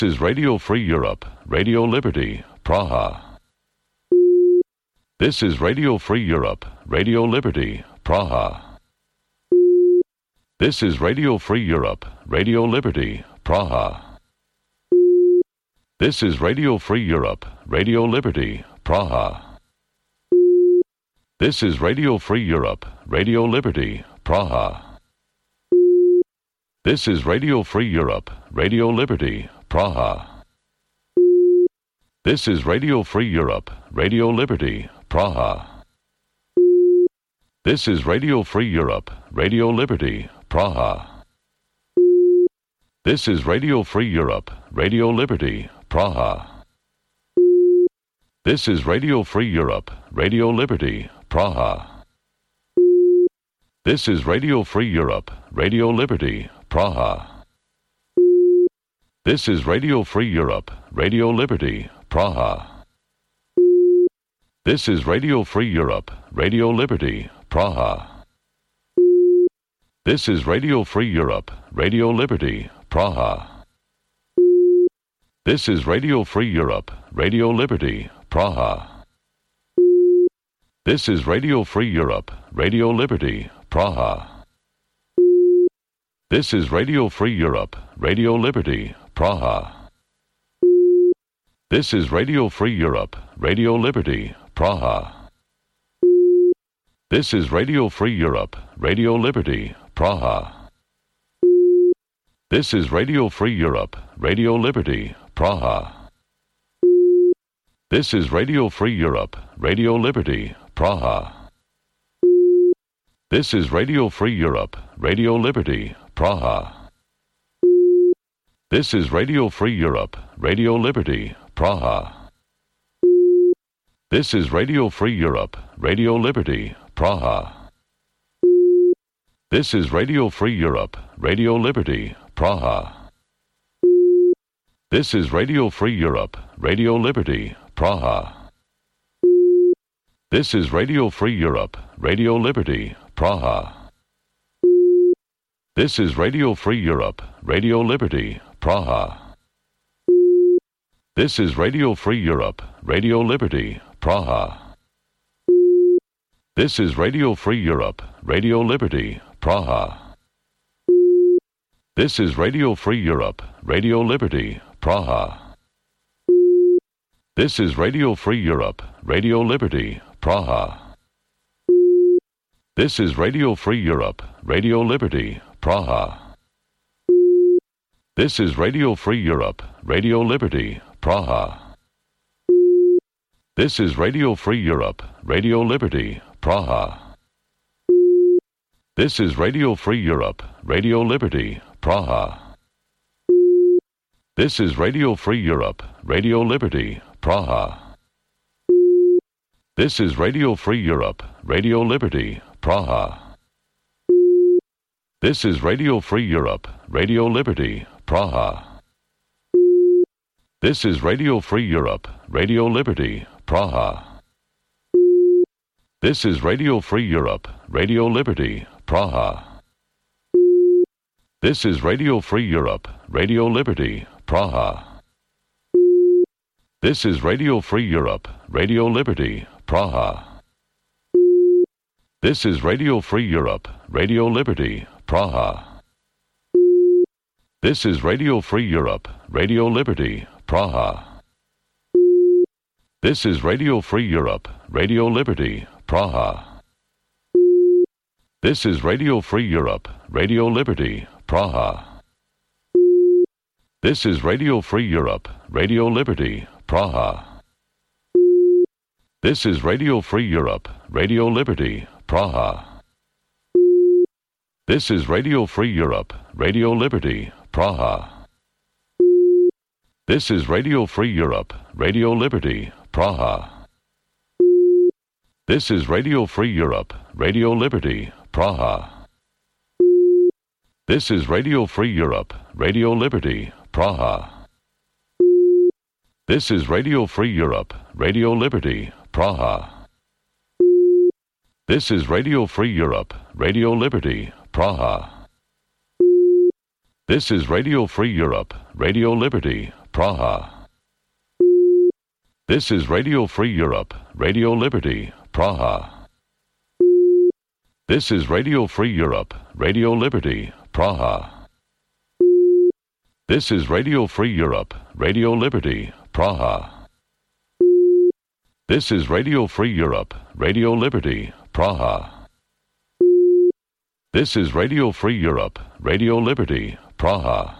is Radio Free Europe, Radio Liberty, Praha. This is Radio Free Europe, Radio Liberty, Praha. This is Radio Free Europe, Radio Liberty, Praha. This is Radio Free Europe, Radio Liberty, Praha. This is Radio Free Europe, Radio Liberty, Praha. This is Radio Free Europe, Radio Liberty, Praha. This is Radio Free Europe, Radio Liberty, Praha. This is Radio Free Europe, Radio Liberty, Praha. This is Radio Free Europe, Radio Liberty, Praha. This is Radio Free Europe, Radio Liberty, Praha. This is Radio Free Europe, Radio Liberty, Praha. This is Radio Free Europe, Radio Liberty, Praha. This is Radio Free Europe, Radio Liberty, Praha. This is Radio Free Europe, Radio Liberty, Praha. This is Radio Free Europe, Radio Liberty, Praha. This is Radio Free Europe, Radio Liberty, Praha. This is Radio Free Europe, Radio Liberty, Praha. This is Radio Free Europe, Radio Liberty, Praha. This is Radio Free Europe, Radio Liberty, Praha. This is Radio Free Europe, Radio Liberty, Praha. This is Radio Free Europe, Radio Liberty, Praha. This is Radio Free Europe, Radio Liberty, Praha. This is Radio Free Europe, Radio Liberty, Praha. This is Radio Free Europe, Radio Liberty, Praha. This is Radio Free Europe, Radio Liberty, Praha. This is Radio Free Europe, Radio Liberty, Praha. This is Radio Free Europe, Radio Liberty, Praha. This is Radio Free Europe, Radio Liberty, Praha. This is Radio Free Europe, Radio Liberty, Praha. This is Radio Free Europe, Radio Liberty, Praha. This is Radio Free Europe, Radio Liberty, Praha. This is Radio Free Europe, Radio Liberty, Praha. This is Radio Free Europe, Radio Liberty, Praha. This is Radio Free Europe, Radio Liberty, Praha. This is Radio Free Europe, Radio Liberty, Praha. This is Radio Free Europe, Radio Liberty, Praha. This is Radio Free Europe, Radio Liberty, Praha. This is Radio Free Europe, Radio Liberty, Praha. This is Radio Free Europe, Radio Liberty, Praha. This is Radio Free Europe, Radio Liberty, Praha. This is Radio Free Europe, Radio Liberty, Praha. This is Radio Free Europe, Radio Liberty, Praha. This is Radio Free Europe, Radio Liberty, Praha. This is Radio Free Europe, Radio Liberty, Praha. This is Radio Free Europe, Radio Liberty, Praha. This is Radio Free Europe, Radio Liberty, Praha. This is Radio Free Europe, Radio Liberty, Praha. This is Radio Free Europe, Radio Liberty, Praha. This is Radio Free Europe, Radio Liberty, Praha. This is Radio Free Europe, Radio Liberty, Praha. This is Radio Free Europe, Radio Liberty, Praha. This is Radio Free Europe, Radio Liberty, Praha. This is Radio Free Europe, Radio Liberty, Praha. This is Radio Free Europe, Radio Liberty, Praha. This is Radio Free Europe, Radio Liberty, Praha. This is Radio Free Europe, Radio Liberty, Praha. This is Radio Free Europe, Radio Liberty, Praha. This is Radio Free Europe, Radio Liberty, Praha. This is Radio Free Europe, Radio Liberty, Praha. This is Radio Free Europe, Radio Liberty, Praha. This is Radio Free Europe, Radio Liberty, Praha.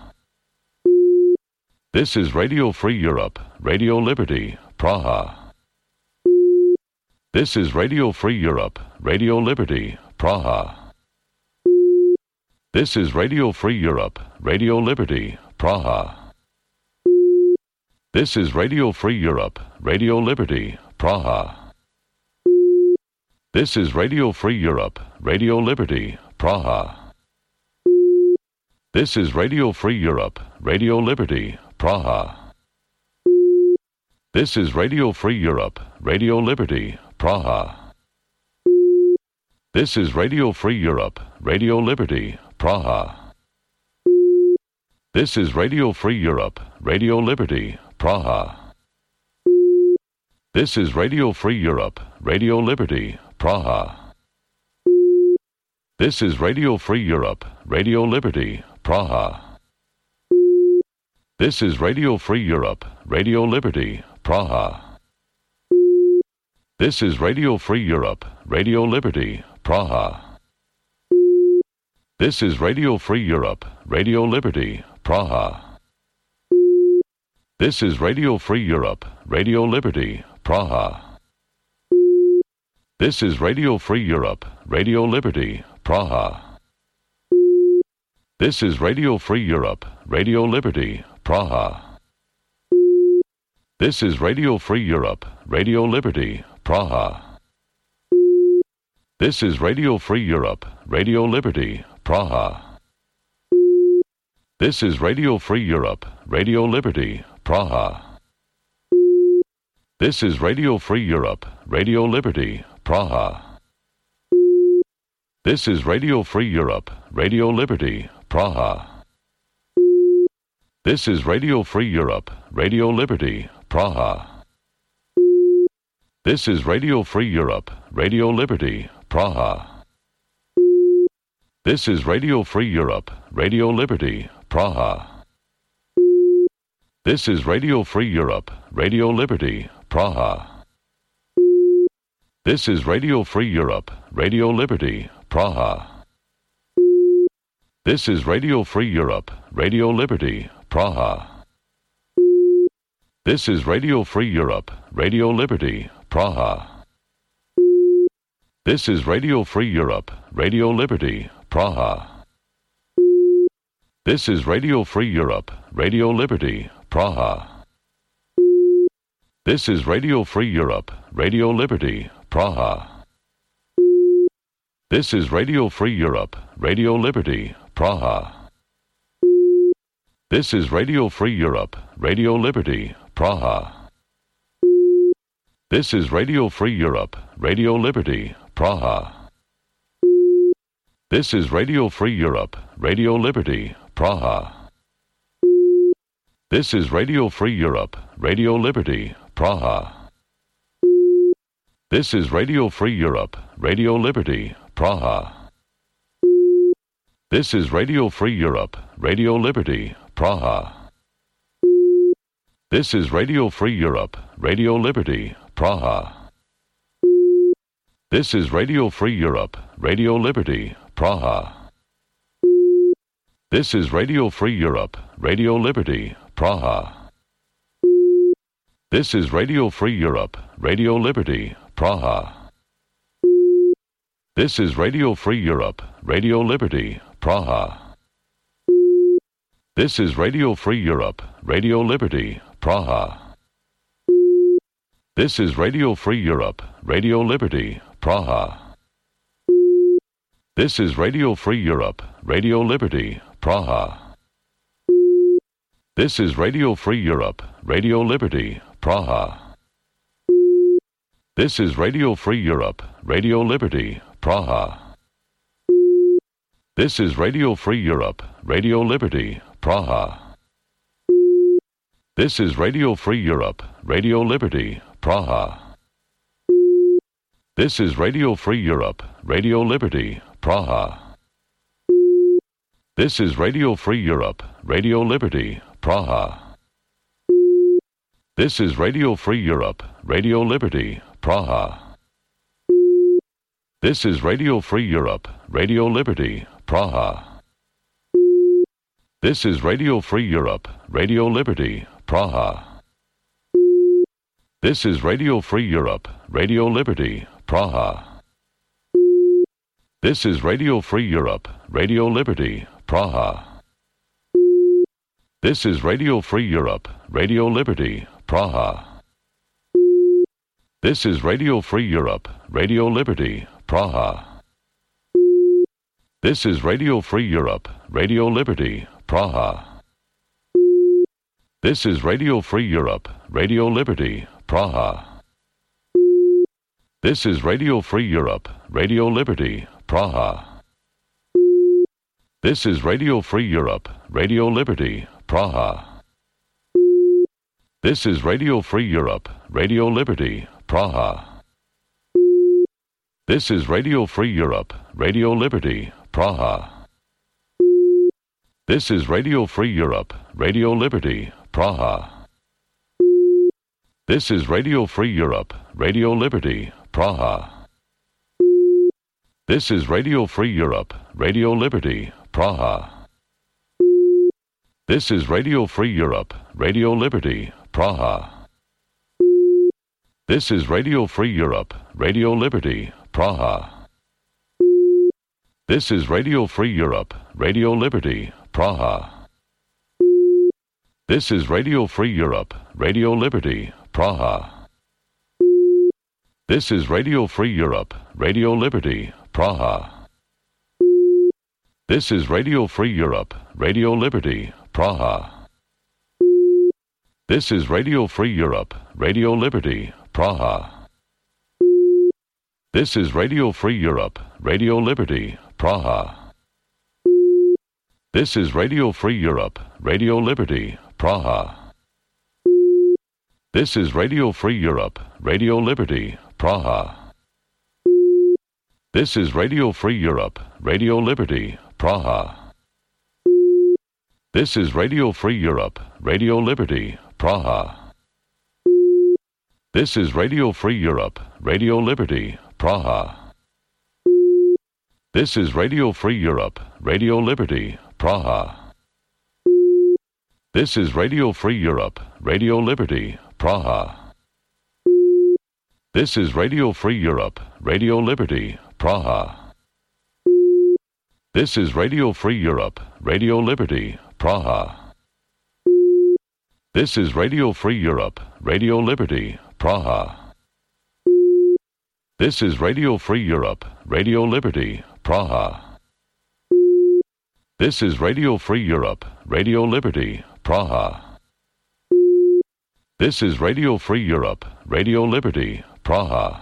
This is Radio Free Europe, Radio Liberty, Praha. This is Radio Free Europe, Radio Liberty, Praha. This is Radio Free Europe, Radio Liberty, Praha. This is Radio Free Europe, Radio Liberty, Praha. This is Radio Free Europe, Radio Liberty, Praha. This is Radio Free Europe, Radio Liberty, Praha. This is Radio Free Europe, Radio Liberty, Praha. This is Radio Free Europe, Radio Liberty, Praha. This is Radio Free Europe, Radio Liberty, Praha. This is Radio Free Europe, Radio Liberty, Praha. This is Radio Free Europe, Radio Liberty, Praha. This is Radio Free Europe, Radio Liberty, Praha. This is Radio Free Europe, Radio Liberty, Praha. This is Radio Free Europe, Radio Liberty, Praha. This is Radio Free Europe, Radio Liberty, Praha. This is Radio Free Europe, Radio Liberty, Praha. This is Radio Free Europe, Radio Liberty, Praha. This is Radio Free Europe, Radio Liberty, Praha. This is Radio Free Europe, Radio Liberty, Praha. This is Radio Free Europe, Radio Liberty, Praha. This is Radio Free Europe, Radio Liberty, Praha. This is Radio Free Europe, Radio Liberty, Praha. This is Radio Free Europe, Radio Liberty, Praha. This is Radio Free Europe, Radio Liberty, Praha. This is Radio Free Europe, Radio Liberty, Praha. This is Radio Free Europe, Radio Liberty, Praha. This is Radio Free Europe, Radio Liberty, Praha. This is Radio Free Europe, Radio Liberty, Praha. This is Radio Free Europe, Radio Liberty, Praha. This is Radio Free Europe, Radio Liberty, Praha. This is Radio Free Europe, Radio Liberty, Praha. This is Radio Free Europe, Radio Liberty, Praha. This is Radio Free Europe, Radio Liberty, Praha. This is Radio Free Europe, Radio Liberty, Praha. This is Radio Free Europe, Radio Liberty, Praha. This is Radio Free Europe, Radio Liberty, Praha. This is Radio Free Europe, Radio Liberty, Praha. This is Radio Free Europe, Radio Liberty, Praha. This is Radio Free Europe, Radio Liberty, Praha. This is Radio Free Europe, Radio Liberty, Praha. This is Radio Free Europe, Radio Liberty, Praha. This is Radio Free Europe, Radio Liberty, Praha. This is Radio Free Europe, Radio Liberty, Praha. This is Radio Free Europe, Radio Liberty, Praha. This is Radio Free Europe, Radio Liberty, Praha. This is Radio Free Europe, Radio Liberty, Praha. This is Radio Free Europe, Radio Liberty, Praha. This is Radio Free Europe, Radio Liberty, Praha. This is Radio Free Europe, Radio Liberty, Praha. This is Radio Free Europe, Radio Liberty, Praha. This is Radio Free Europe, Radio Liberty, Praha. This is Radio Free Europe, Radio Liberty, Praha. This is Radio Free Europe, Radio Liberty, Praha. This is Radio Free Europe, Radio Liberty, Praha. This is Radio Free Europe, Radio Liberty, Praha. This is Radio Free Europe, Radio Liberty, Praha. This is Radio Free Europe, Radio Liberty, Praha. This is Radio Free Europe, Radio Liberty, Praha. This is Radio Free Europe, Radio Liberty, Praha. This is Radio Free Europe, Radio Liberty, Praha. This is Radio Free Europe, Radio Liberty, Praha. This is Radio Free Europe, Radio Liberty, Praha. This is Radio Free Europe, Radio Liberty, Praha. This is Radio Free Europe, Radio Liberty, Praha. This is Radio Free Europe, Radio Liberty, Praha. This is Radio Free Europe, Radio Liberty, Praha. This is Radio Free Europe, Radio Liberty, Praha. This is Radio Free Europe, Radio Liberty, Praha. This is Radio Free Europe, Radio Liberty, Praha. This is Radio Free Europe, Radio Liberty, Praha. This is Radio Free Europe, Radio Liberty, Praha. This is Radio Free Europe, Radio Liberty, Praha. This is Radio Free Europe, Radio Liberty, Praha. This is Radio Free Europe, Radio Liberty, Praha. This is Radio Free Europe, Radio Liberty, Praha. This is Radio Free Europe, Radio Liberty, Praha. This is Radio Free Europe, Radio Liberty, Praha. This is Radio Free Europe, Radio Liberty, Praha. This is Radio Free Europe, Radio Liberty, Praha. This is Radio Free Europe, Radio Liberty, Praha. This is Radio Free Europe, Radio Liberty, Praha. This is Radio Free Europe, Radio Liberty, Praha. This is Radio Free Europe, Radio Liberty, Praha. This is Radio Free Europe, Radio Liberty, Praha. This is Radio Free Europe, Radio Liberty, Praha. This is Radio Free Europe, Radio Liberty, Praha. This is Radio Free Europe, Radio Liberty, Praha. This is Radio Free Europe, Radio Liberty, Praha. This is Radio Free Europe, Radio Liberty, Praha. This is Radio Free Europe, Radio Liberty, Praha.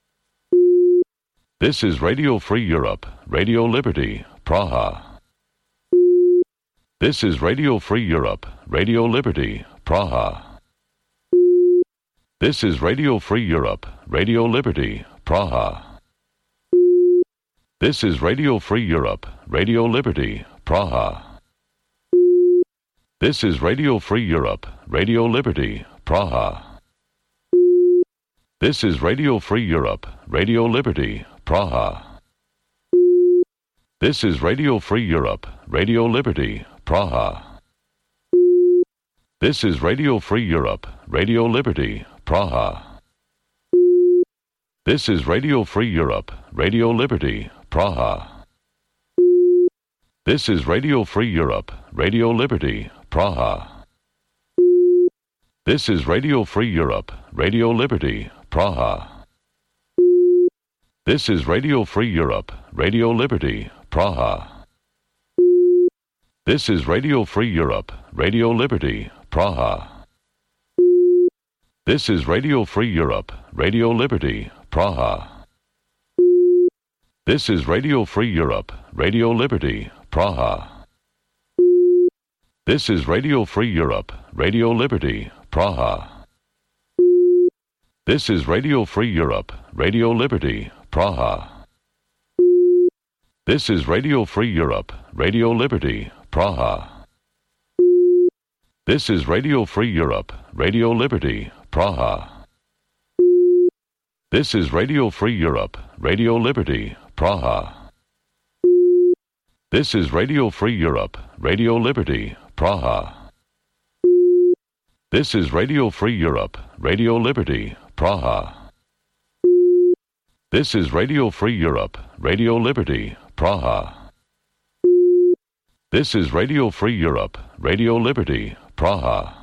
This is Radio Free Europe, Radio Liberty, Praha. This is Radio Free Europe, Radio Liberty, Praha. This is Radio Free Europe, Radio Liberty, Praha. This is Radio Free Europe, Radio Liberty, Praha. This is Radio Free Europe, Radio Liberty, Praha. This is Radio Free Europe, Radio Liberty, Praha. This is Radio Free Europe, Radio Liberty, Praha. This is Radio Free Europe, Radio Liberty, Praha. This is Radio Free Europe, Radio Liberty, Praha. This is Radio Free Europe, Radio Liberty, Praha. This is Radio Free Europe, Radio Liberty, Praha. This is Radio Free Europe, Radio Liberty, Praha. This is Radio Free Europe, Radio Liberty, Praha. This is Radio Free Europe, Radio Liberty, Praha. This is Radio Free Europe, Radio Liberty, Praha. This is Radio Free Europe, Radio Liberty, Praha. This is Radio Free Europe, Radio Liberty, Praha. This is Radio Free Europe, Radio Liberty, Praha. This is Radio Free Europe, Radio Liberty, Praha. This is Radio Free Europe, Radio Liberty, Praha. This is Radio Free Europe, Radio Liberty, Praha. This is Radio Free Europe, Radio Liberty, Praha. This is Radio Free Europe, Radio Liberty, Praha. This is Radio Free Europe, Radio Liberty, Praha.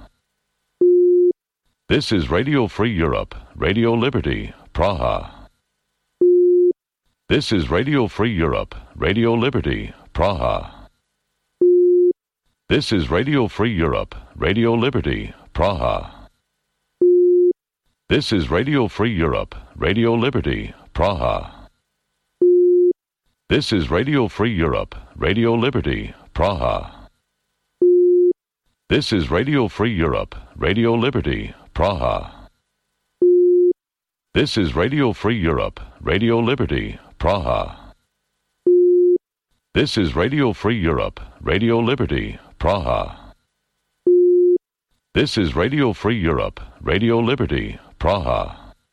This is Radio Free Europe, Radio Liberty, Praha. This is Radio Free Europe, Radio Liberty, Praha. This is Radio Free Europe, Radio Liberty, Praha. This is Radio Free Europe, Radio Liberty, Praha. This is Radio Free Europe, Radio Liberty, Praha. This is Radio Free Europe, Radio Liberty, Praha. This is Radio Free Europe, Radio Liberty, Praha. This is Radio Free Europe, Radio Liberty, Praha. This is Radio Free Europe, Radio Liberty, Praha.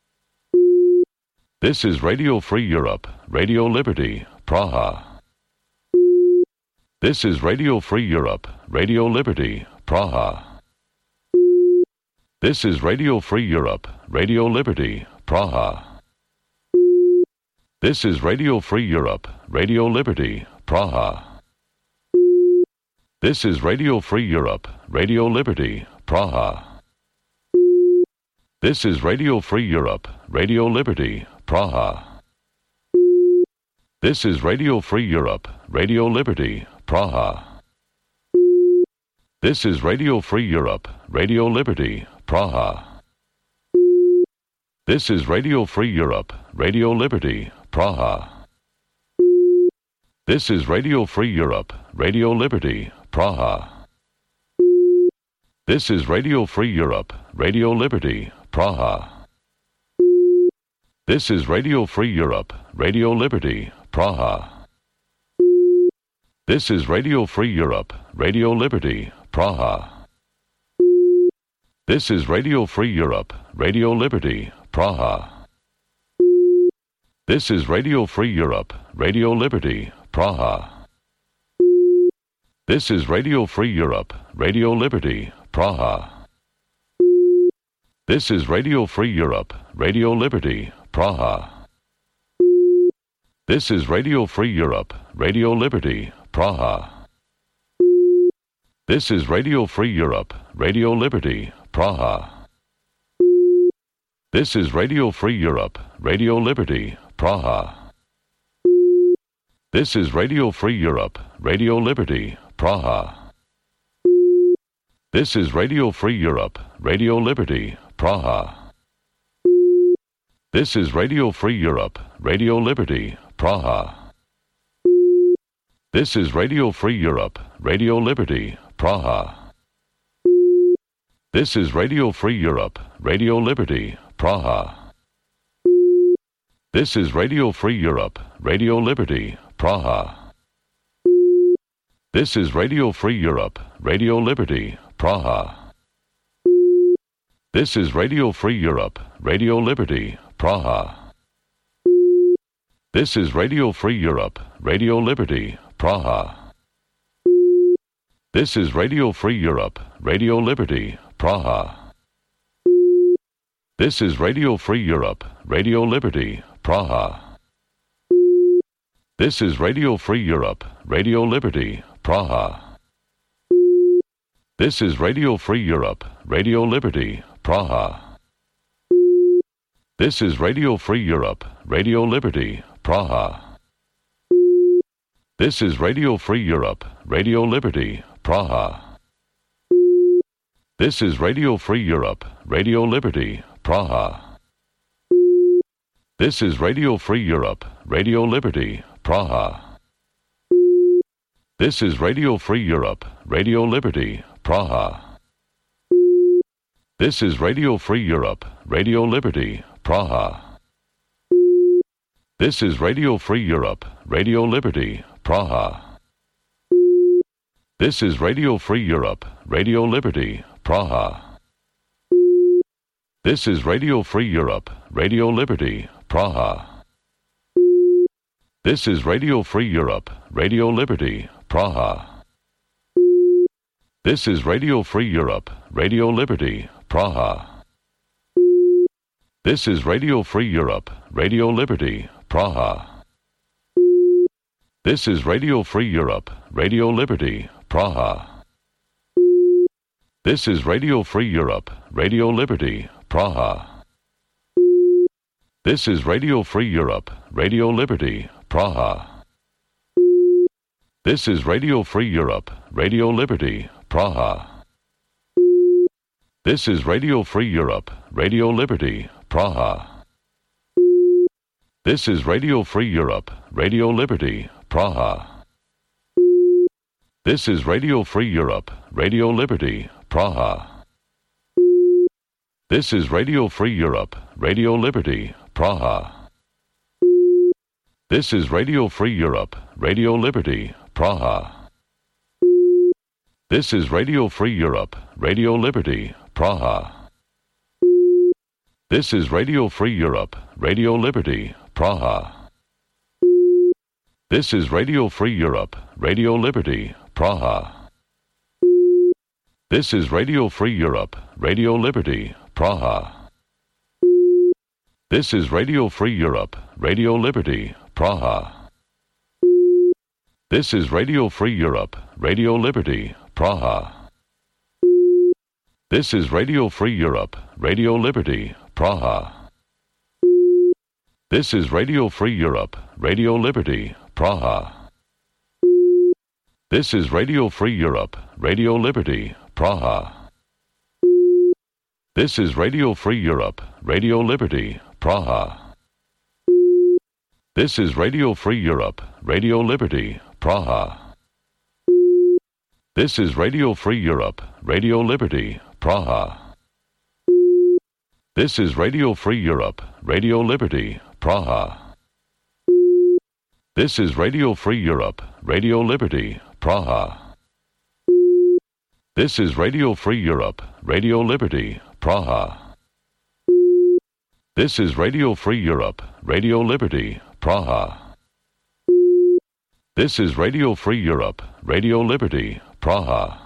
This is Radio Free Europe, Radio Liberty, Praha. This is Radio Free Europe, Radio Liberty, Praha. This is Radio Free Europe, Radio Liberty, Praha. This is Radio Free Europe, Radio Liberty, Praha. This is Radio Free Europe, Radio Liberty, Praha. This is Radio Free Europe, Radio Liberty, Praha. This is Radio Free Europe, Radio Liberty, Praha. This is Radio Free Europe, Radio Liberty, Praha. This is Radio Free Europe, Radio Liberty, Praha. This is Radio Free Europe, Radio Liberty, Praha. This is Radio Free Europe, Radio Liberty, Praha. This is Radio Free Europe, Radio Liberty, Praha. This is Radio Free Europe, Radio Liberty, Praha. This is Radio Free Europe, Radio Liberty, Praha. This is Radio Free Europe, Radio Liberty, Praha. This is Radio Free Europe, Radio Liberty, Praha. This is Radio Free Europe, Radio Liberty, Praha. This is Radio Free Europe, Radio Liberty, Praha. This is Radio Free Europe, Radio Liberty, Praha. This is Radio Free Europe, Radio Liberty, Praha. This is Radio Free Europe, Radio Liberty, Praha. This is Radio Free Europe, Radio Liberty, Praha. This is Radio Free Europe, Radio Liberty, Praha. This is Radio Free Europe, Radio Liberty, Praha. This is Radio Free Europe, Radio Liberty, Praha. This is Radio Free Europe, Radio Liberty, Praha. This is Radio Free Europe, Radio Liberty, Praha. This is Radio Free Europe, Radio Liberty, Praha. This is Radio Free Europe, Radio Liberty, Praha. This is Radio Free Europe, Radio Liberty, Praha. This is Radio Free Europe, Radio Liberty, Praha. This is Radio Free Europe, Radio Liberty, Praha. This is Radio Free Europe, Radio Liberty, Praha. This is Radio Free Europe, Radio Liberty, Praha. This is Radio Free Europe, Radio Liberty, Praha. This is Radio Free Europe, Radio Liberty, Praha. This is Radio Free Europe, Radio Liberty, Praha. This is Radio Free Europe, Radio Liberty, Praha. This is Radio Free Europe, Radio Liberty, Praha. This is Radio Free Europe, Radio Liberty, Praha. This is Radio Free Europe, Radio Liberty, Praha. This is Radio Free Europe, Radio Liberty, Praha. This is Radio Free Europe, Radio Liberty, Praha. This is Radio Free Europe, Radio Liberty, Praha. This is Radio Free Europe, Radio Liberty, Praha. This is Radio Free Europe, Radio Liberty, Praha. This is Radio Free Europe, Radio Liberty, Praha. This is Radio Free Europe, Radio Liberty, Praha. This is Radio Free Europe, Radio Liberty, Praha. This is Radio Free Europe, Radio Liberty, Praha. This is Radio Free Europe, Radio Liberty, Praha. This is Radio Free Europe, Radio Liberty, Praha. This is Radio Free Europe, Radio Liberty, Praha. This is Radio Free Europe, Radio Liberty, Praha. This is Radio Free Europe, Radio Liberty, Praha. This is Radio Free Europe, Radio Liberty, Praha. This is Radio Free Europe, Radio Liberty, Praha. This is Radio Free Europe, Radio Liberty, Praha. This is Radio Free Europe, Radio Liberty, Praha. This is Radio Free Europe, Radio Liberty, Praha. This is Radio Free Europe, Radio Liberty, Praha. This is Radio Free Europe, Radio Liberty, Praha. This is Radio Free Europe, Radio Liberty, Praha. This is Radio Free Europe, Radio Liberty, Praha. This is Radio Free Europe, Radio Liberty, Praha. This is Radio Free Europe, Radio Liberty, Praha. This is Radio Free Europe, Radio Liberty, Praha. This is Radio Free Europe, Radio Liberty, Praha. This is Radio Free Europe, Radio Liberty, Praha. This is Radio Free Europe, Radio Liberty, Praha. This is Radio Free Europe, Radio Liberty, Praha.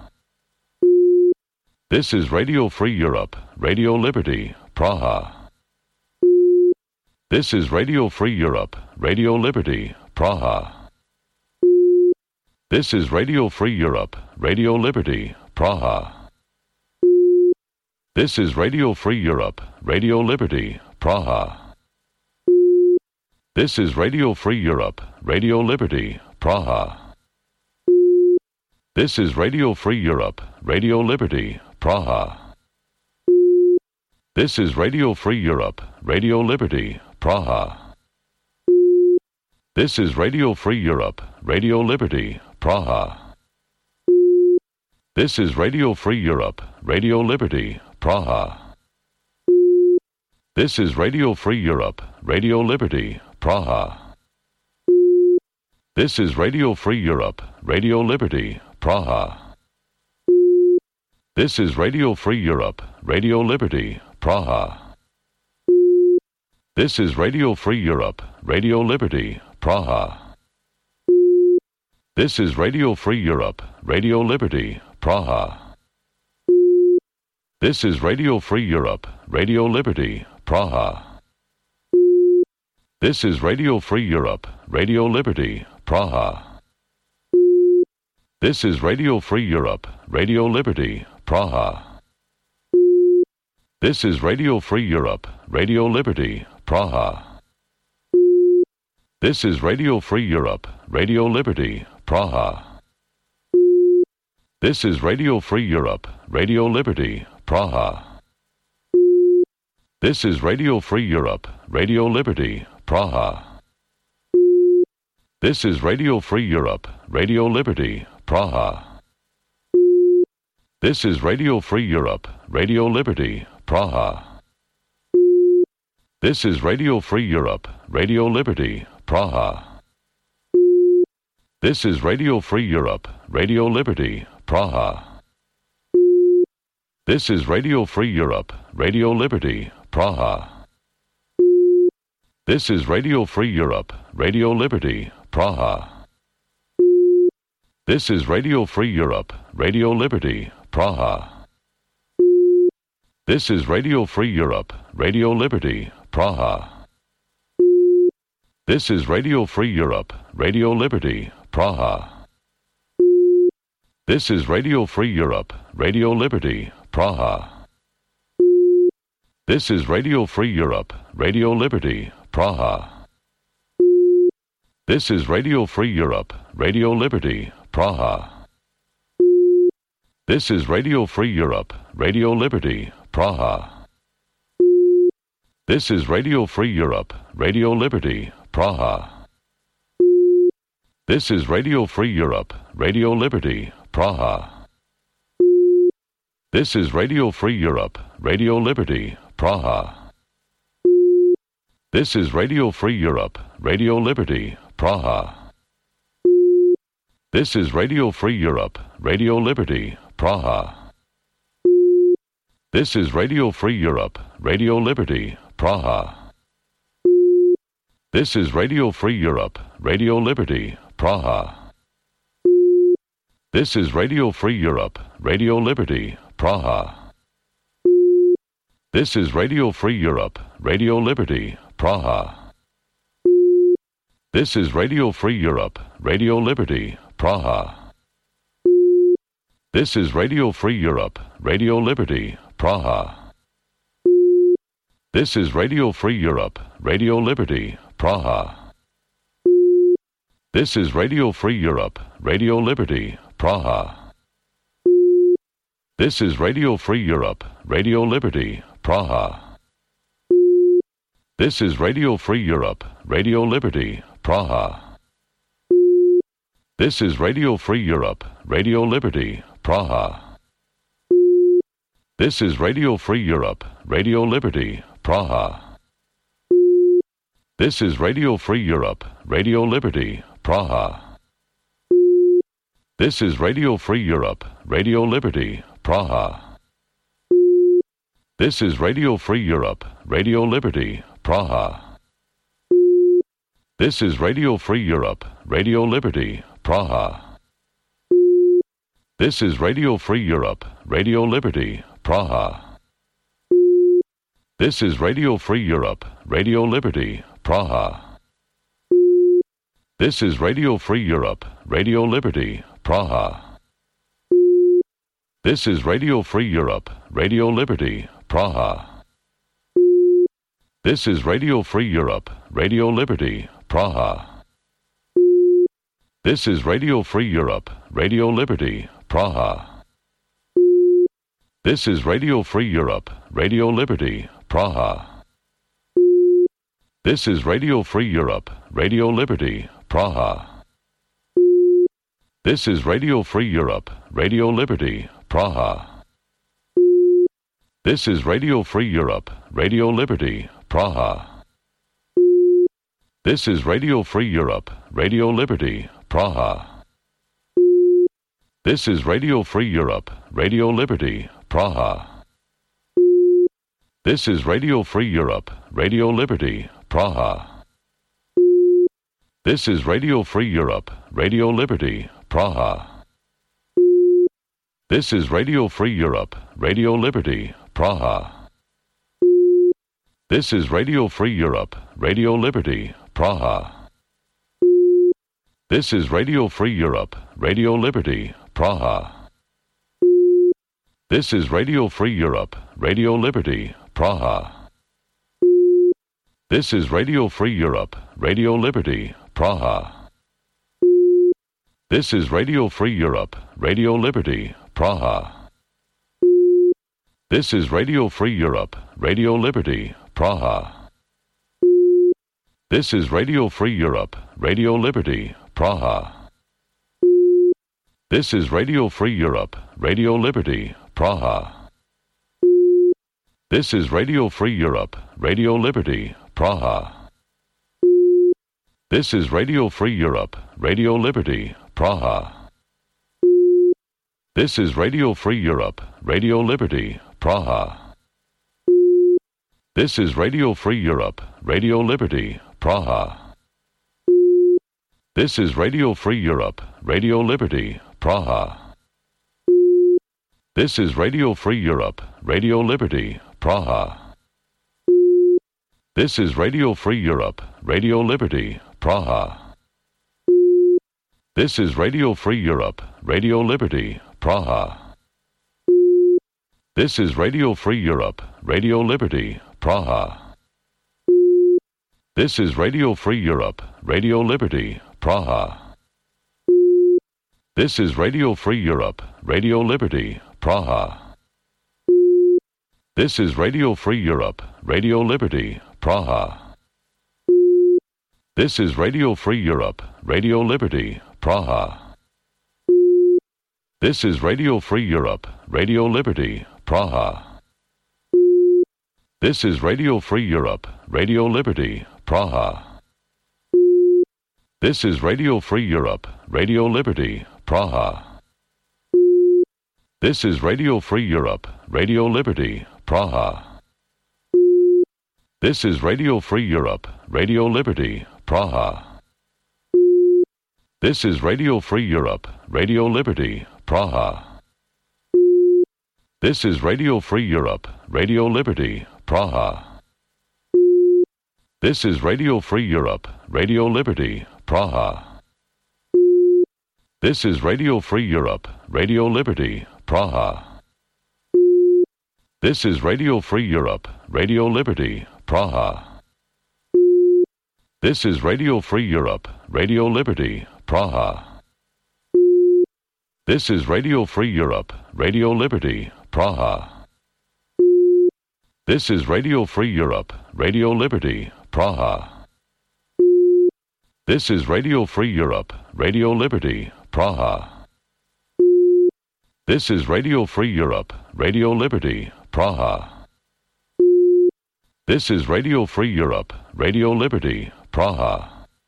This is Radio Free Europe, Radio Liberty, Praha. This is Radio Free Europe, Radio Liberty, Praha. This is Radio Free Europe, Radio Liberty, Praha. This is Radio Free Europe, Radio Liberty, Praha. This is Radio Free Europe, Radio Liberty, Praha. This is Radio Free Europe, Radio Liberty, Praha. This is Radio Free Europe, Radio Liberty, Praha. This is Radio Free Europe, Radio Liberty, Praha. This is Radio Free Europe, Radio Liberty, Praha. This is Radio Free Europe, Radio Liberty, Praha. This is Radio Free Europe, Radio Liberty, Praha. This is Radio Free Europe, Radio Liberty, Praha. This is Radio Free Europe, Radio Liberty, Praha. This is Radio Free Europe, Radio Liberty, Praha. This is Radio Free Europe, Radio Liberty, Praha. This is Radio Free Europe, Radio Liberty, Praha. This is Radio Free Europe, Radio Liberty, Praha. This is Radio Free Europe, Radio Liberty, Praha. This is Radio Free Europe, Radio Liberty, Praha. This is Radio Free Europe, Radio Liberty, Praha. This is Radio Free Europe, Radio Liberty, Praha. This is Radio Free Europe, Radio Liberty, Praha. This is Radio Free Europe, Radio Liberty, Praha. This is Radio Free Europe, Radio Liberty, Praha. This is Radio Free Europe, Radio Liberty, Praha. This is Radio Free Europe, Radio Liberty, Praha. This is Radio Free Europe, Radio Liberty, Praha. This is Radio Free Europe, Radio Liberty, Praha. This is Radio Free Europe, Radio Liberty, Praha. This is Radio Free Europe, Radio Liberty, Praha. This is Radio Free Europe, Radio Liberty, Praha. This is Radio Free Europe, Radio Liberty, Praha. This is Radio Free Europe, Radio Liberty, Praha. This is Radio Free Europe, Radio Liberty, Praha. This is Radio Free Europe, Radio Liberty, Praha. This is Radio Free Europe, Radio Liberty, Praha. This is Radio Free Europe, Radio Liberty, Praha. This is Radio Free Europe, Radio Liberty, Praha. This is Radio Free Europe, Radio Liberty, Praha. This is Radio Free Europe, Radio Liberty, Praha. This is Radio Free Europe, Radio Liberty, Praha. This is Radio Free Europe, Radio Liberty, Praha. This is Radio Free Europe, Radio Liberty, Praha. This is Radio Free Europe, Radio Liberty, Praha. This is Radio Free Europe, Radio Liberty, Praha. This is Radio Free Europe, Radio Liberty, Praha. This is Radio Free Europe, Radio Liberty, Praha. This is Radio Free Europe, Radio Liberty, Praha. This is Radio Free Europe, Radio Liberty, Praha. This is Radio Free Europe, Radio Liberty, Praha. This is Radio Free Europe, Radio Liberty, Praha. This is Radio Free Europe, Radio Liberty, Praha. This is Radio Free Europe, Radio Liberty, Praha. This is Radio Free Europe, Radio Liberty, Praha. This is Radio Free Europe, Radio Liberty, Praha. This is Radio Free Europe, Radio Liberty, Praha. This is Radio Free Europe, Radio Liberty, Praha. This is Radio Free Europe, Radio Liberty, Praha. This is Radio Free Europe, Radio Liberty, Praha. This is Radio Free Europe, Radio Liberty, Praha. This is Radio Free Europe, Radio Liberty, Praha. This is Radio Free Europe, Radio Liberty, Praha. This is Radio Free Europe, Radio Liberty, Praha. This is Radio Free Europe, Radio Liberty, Praha. This is Radio Free Europe, Radio Liberty, Praha. This is Radio Free Europe, Radio Liberty, Praha. This is Radio Free Europe, Radio Liberty, Praha. This is Radio Free Europe, Radio Liberty, Praha. This is Radio Free Europe, Radio Liberty, Praha. This is Radio Free Europe, Radio Liberty, Praha. This is Radio Free Europe, Radio Liberty, Praha. This is Radio Free Europe, Radio Liberty, Praha. This is Radio Free Europe, Radio Liberty, Praha. This is Radio Free Europe, Radio Liberty, Praha. This is Radio Free Europe, Radio Liberty, Praha. This is Radio Free Europe, Radio Liberty, Praha. This is Radio Free Europe, Radio Liberty, Praha. This is Radio Free Europe, Radio Liberty, Praha. This is Radio Free Europe, Radio Liberty, Praha. This is Radio Free Europe, Radio Liberty, Praha. This is Radio Free Europe, Radio Liberty, Praha. This is Radio Free Europe, Radio Liberty, Praha. This is Radio Free Europe, Radio Liberty, Praha. This is Radio Free Europe, Radio Liberty, Praha. This is Radio Free Europe, Radio Liberty, Praha. This is Radio Free Europe, Radio Liberty, Praha. This is Radio Free Europe, Radio Liberty, Praha. This is Radio Free Europe, Radio Liberty, Praha. This is Radio Free Europe, Radio Liberty, Praha. This is Radio Free Europe, Radio Liberty, Praha. This is Radio Free Europe, Radio Liberty, Praha. This is Radio Free Europe, Radio Liberty, Praha. This is Radio Free Europe, Radio Liberty, Praha. This is Radio Free Europe, Radio Liberty, Praha. This is Radio Free Europe, Radio Liberty, Praha. This is Radio Free Europe, Radio Liberty, Praha. This is Radio Free Europe, Radio Liberty, Praha. This is Radio Free Europe, Radio Liberty, Praha. This is Radio Free Europe, Radio Liberty, Praha. This is Radio Free Europe, Radio Liberty, Praha. This is Radio Free Europe, Radio Liberty, Praha. This is Radio Free Europe, Radio Liberty, Praha. This is Radio Free Europe, Radio Liberty, Praha. This is Radio Free Europe, Radio Liberty, Praha. This is Radio Free Europe, Radio Liberty, Praha. This is Radio Free Europe, Radio Liberty, Praha. This is Radio Free Europe, Radio Liberty, Praha.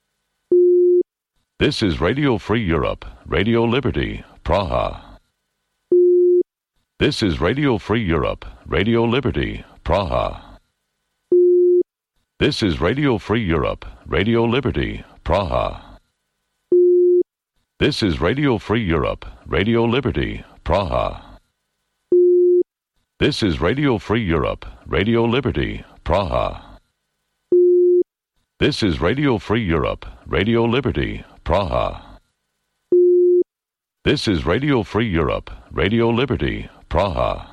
This is Radio Free Europe, Radio Liberty, Praha. This is Radio Free Europe, Radio Liberty, Praha. This is Radio Free Europe, Radio Liberty, Praha. This is Radio Free Europe, Radio Liberty, Praha. This is Radio Free Europe, Radio Liberty, Praha. This is Radio Free Europe, Radio Liberty, Praha. This is Radio Free Europe, Radio Liberty, Praha.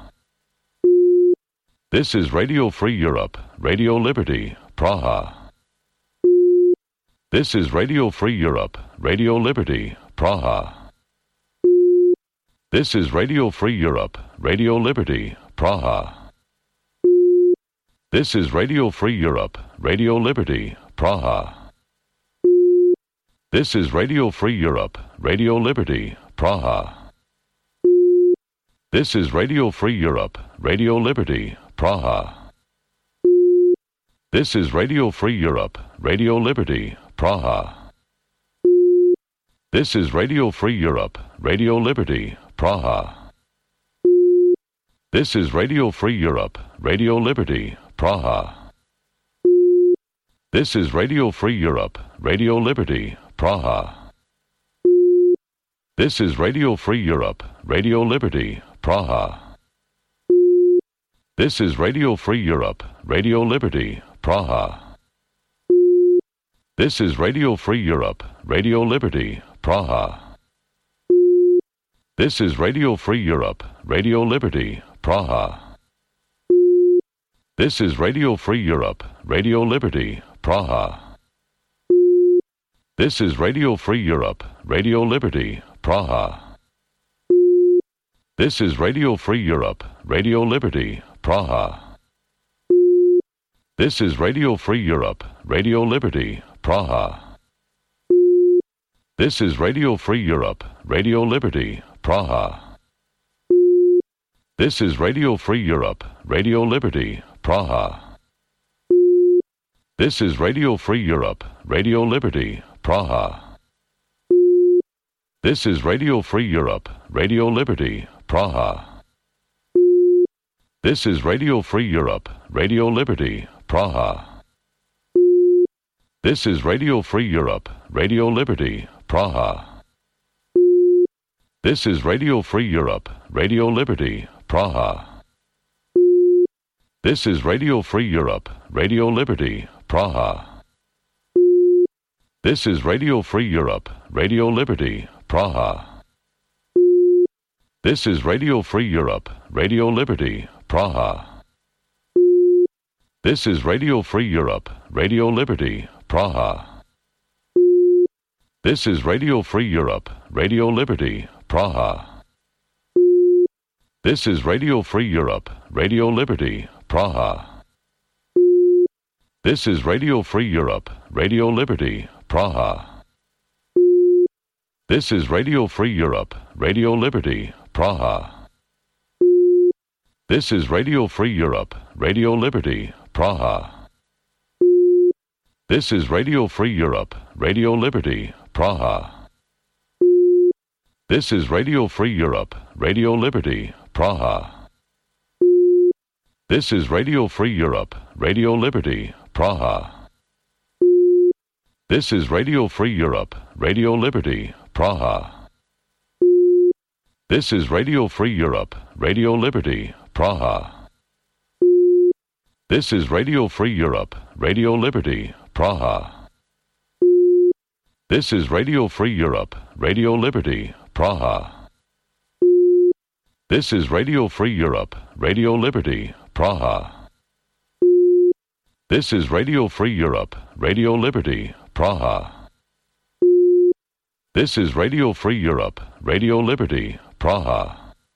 This is Radio Free Europe, Radio Liberty, Praha. This is Radio Free Europe, Radio Liberty, Praha. This is Radio Free Europe, Radio Liberty, Praha. This is Radio Free Europe, Radio Liberty, Praha. This is Radio Free Europe, Radio Liberty, Praha. This is Radio Free Europe, Radio Liberty, Praha. This is Radio Free Europe, Radio Liberty, Praha. This is Radio Free Europe, Radio Liberty, Praha. This is Radio Free Europe, Radio Liberty, Praha. This is Radio Free Europe, Radio Liberty, Praha. This is Radio Free Europe, Radio Liberty, Praha. This is Radio Free Europe, Radio Liberty, Praha. This is Radio Free Europe, Radio Liberty, Praha. This is Radio Free Europe, Radio Liberty, Praha. This is Radio Free Europe, Radio Liberty, Praha. This is Radio Free Europe, Radio Liberty, Praha. This is Radio Free Europe, Radio Liberty, Praha. This is Radio Free Europe, Radio Liberty, Praha. This is Radio Free Europe, Radio Liberty, Praha. This is Radio Free Europe, Radio Liberty, Praha. This is Radio Free Europe, Radio Liberty, Praha. This is Radio Free Europe, Radio Liberty, Praha. This is Radio Free Europe, Radio Liberty, Praha. This is Radio Free Europe, Radio Liberty, Praha. This is Radio Free Europe, Radio Liberty, Praha. This is Radio Free Europe, Radio Liberty, Praha. This is Radio Free Europe, Radio Liberty, Praha. This is Radio Free Europe, Radio Liberty, Praha. This is Radio Free Europe, Radio Liberty, Praha. This is Radio Free Europe, Radio Liberty, Praha. This is Radio Free Europe, Radio Liberty, Praha. This is Radio Free Europe, Radio Liberty, Praha. This is Radio Free Europe, Radio Liberty, Praha. This is Radio Free Europe, Radio Liberty, Praha. This is Radio Free Europe, Radio Liberty, Praha. This is Radio Free Europe, Radio Liberty, Praha. This is Radio Free Europe, Radio Liberty, Praha. This is Radio Free Europe, Radio Liberty, Praha. This is Radio Free Europe, Radio Liberty, Praha. This is Radio Free Europe, Radio Liberty, Praha. This is Radio Free Europe, Radio Liberty, Praha. This is Radio Free Europe, Radio Liberty, Praha. This is Radio Free Europe, Radio Liberty, Praha. This is Radio Free Europe, Radio Liberty, Praha.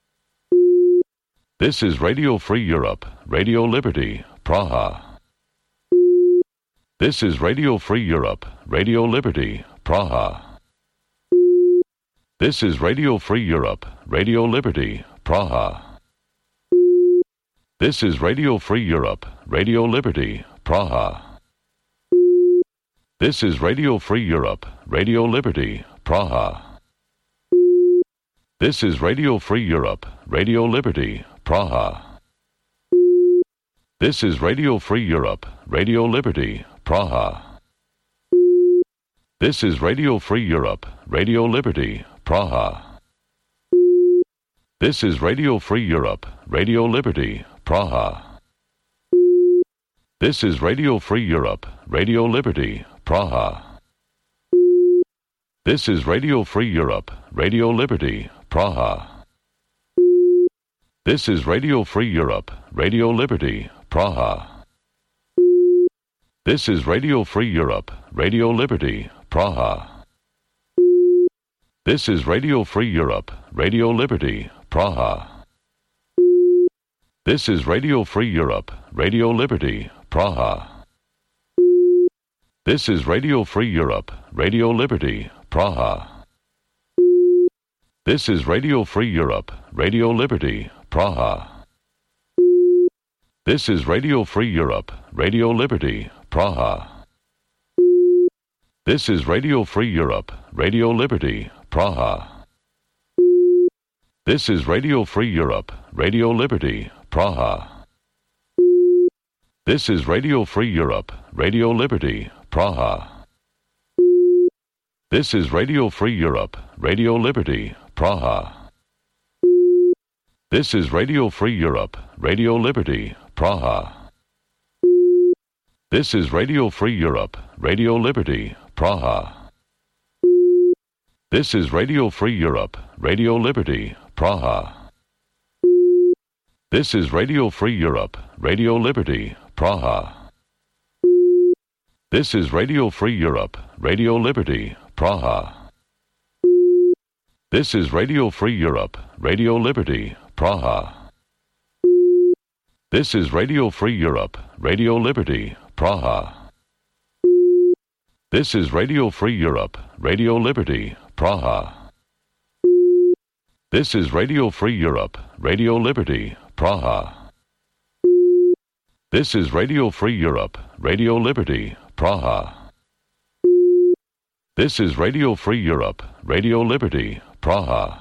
This is Radio Free Europe, Radio Liberty, Praha. This is Radio Free Europe, Radio Liberty, Praha. This is Radio Free Europe, Radio Liberty, Praha. This is Radio Free Europe, Radio Liberty, Praha. This is Radio Free Europe, Radio Liberty, Praha. This is Radio Free Europe, Radio Liberty, Praha. This is Radio Free Europe, Radio Liberty, Praha. This is Radio Free Europe, Radio Liberty, Praha. This is Radio Free Europe, Radio Liberty, Praha. This is Radio Free Europe, Radio Liberty, Praha. This is Radio Free Europe, Radio Liberty, Praha. This is Radio Free Europe, Radio Liberty, Praha. This is Radio Free Europe, Radio Liberty, Praha. This is Radio Free Europe, Radio Liberty, Praha. This is Radio Free Europe, Radio Liberty, Praha. This is Radio Free Europe, Radio Liberty, Praha. This is Radio Free Europe, Radio Liberty, Praha. This is Radio Free Europe, Radio Liberty, Praha. This is Radio Free Europe, Radio Liberty, Praha. This is Radio Free Europe, Radio Liberty, Praha. This is Radio Free Europe, Radio Liberty, Praha. This is Radio Free Europe, Radio Liberty, Praha. This is Radio Free Europe, Radio Liberty, Praha. This is Radio Free Europe, Radio Liberty, Praha. This is Radio Free Europe, Radio Liberty, Praha. This is Radio Free Europe, Radio Liberty, Praha. This is Radio Free Europe, Radio Liberty, Praha. This is Radio Free Europe, Radio Liberty, Praha. This is Radio Free Europe, Radio Liberty, Praha. This is Radio Free Europe, Radio Liberty, Praha. This is Radio Free Europe, Radio Liberty, Praha. This is Radio Free Europe, Radio Liberty, Praha. This is Radio Free Europe, Radio Liberty, Praha.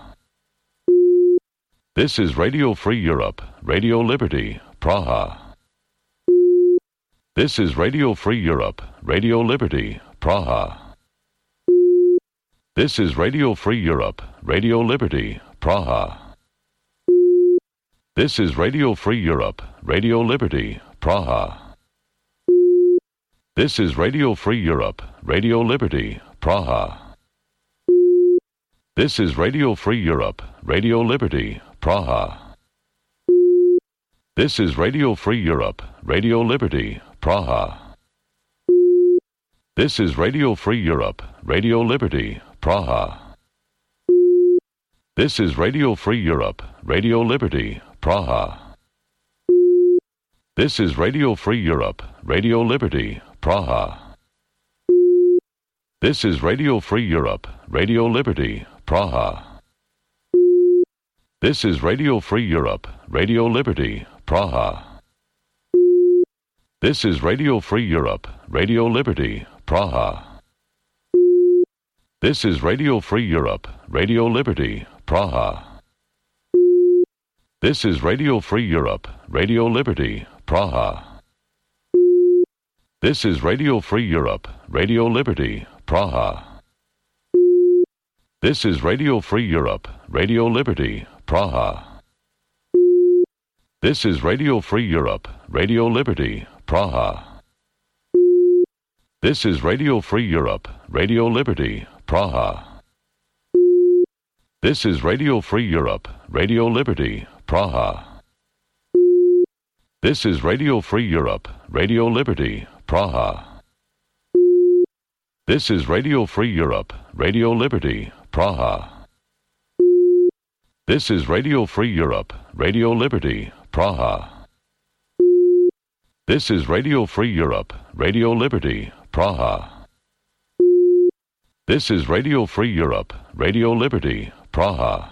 This is Radio Free Europe, Radio Liberty, Praha. This is Radio Free Europe, Radio Liberty, Praha. This is Radio Free Europe, Radio Liberty, Praha. This is Radio Free Europe, Radio Liberty, Praha. This is Radio Free Europe, Radio Liberty, Praha. This is Radio Free Europe, Radio Liberty, Praha. This is Radio Free Europe, Radio Liberty, Praha. This is Radio Free Europe, Radio Liberty, Praha. This is Radio Free Europe, Radio Liberty, Praha. This is Radio Free Europe, Radio Liberty, Praha. This is Radio Free Europe, Radio Liberty, Praha. This is Radio Free Europe, Radio Liberty, Praha. This is Radio Free Europe, Radio Liberty, Praha. This is Radio Free Europe, Radio Liberty, Praha. This is Radio Free Europe, Radio Liberty, Praha. This is Radio Free Europe, Radio Liberty, Praha. This is Radio Free Europe, Radio Liberty, Praha. This is Radio Free Europe, Radio Liberty, Praha. This is Radio Free Europe, Radio Liberty, Praha. This is Radio Free Europe, Radio Liberty, Praha. This is Radio Free Europe, Radio Liberty, Praha. This is Radio Free Europe, Radio Liberty, Praha. This is Radio Free Europe, Radio Liberty, Praha. This is Radio Free Europe, Radio Liberty, Praha. This is Radio Free Europe, Radio Liberty, Praha.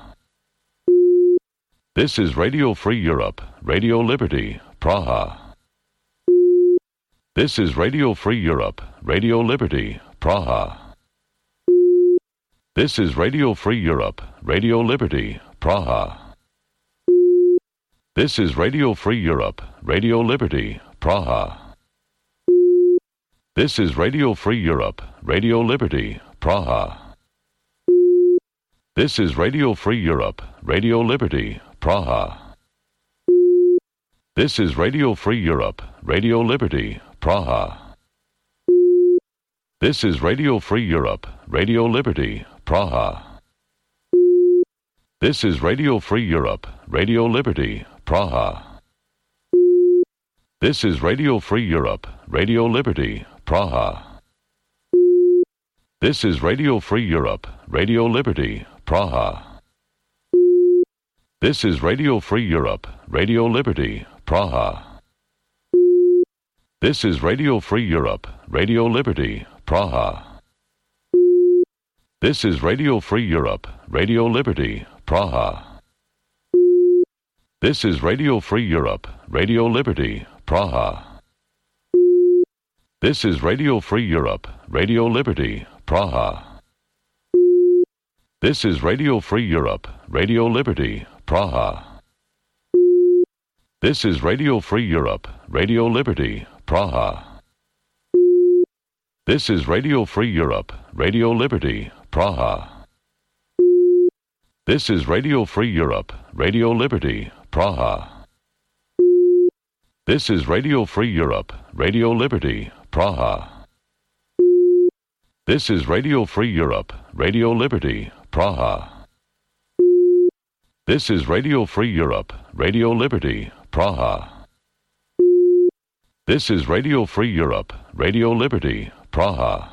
This is Radio Free Europe, Radio Liberty, Praha. This is Radio Free Europe, Radio Liberty, Praha. This is Radio Free Europe, Radio Liberty, Praha. This is Radio Free Europe, Radio Liberty, Praha. This is Radio Free Europe, Radio Liberty, Praha. This is Radio Free Europe, Radio Liberty, Praha. This is Radio Free Europe, Radio Liberty, Praha. This is Radio Free Europe, Radio Liberty, Praha. This is Radio Free Europe, Radio Liberty, Praha. This is Radio Free Europe, Radio Liberty, Praha. This is Radio Free Europe, Radio Liberty, Praha. This is Radio Free Europe, Radio Liberty, Praha. This is Radio Free Europe, Radio Liberty, Praha. This is Radio Free Europe, Radio Liberty, Praha. This is Radio Free Europe, Radio Liberty, Praha. This is Radio Free Europe, Radio Liberty, Praha. This is Radio Free Europe, Radio Liberty, Praha. This is Radio Free Europe, Radio Liberty, Praha. This is Radio Free Europe, Radio Liberty, Praha. This is Radio Free Europe, Radio Liberty, Praha. This is Radio Free Europe, Radio Liberty, Praha. This is Radio Free Europe, Radio Liberty, Praha. This is Radio Free Europe, Radio Liberty, Praha. This is Radio Free Europe, Radio Liberty, Praha.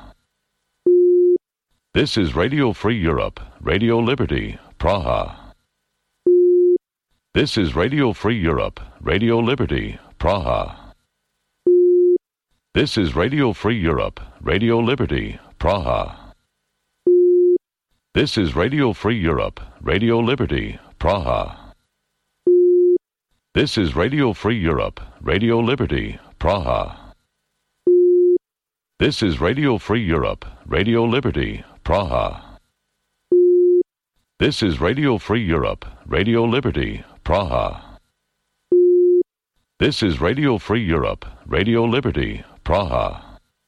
This is Radio Free Europe, Radio Liberty, Praha. This is Radio Free Europe, Radio Liberty, Praha. This is Radio Free Europe, Radio Liberty, Praha. This is Radio Free Europe, Radio Liberty, Praha. This is Radio Free Europe, Radio Liberty, Praha. This is Radio Free Europe, Radio Liberty, Praha. This is Radio Free Europe, Radio Liberty, Praha. This is Radio Free Europe, Radio Liberty, Praha.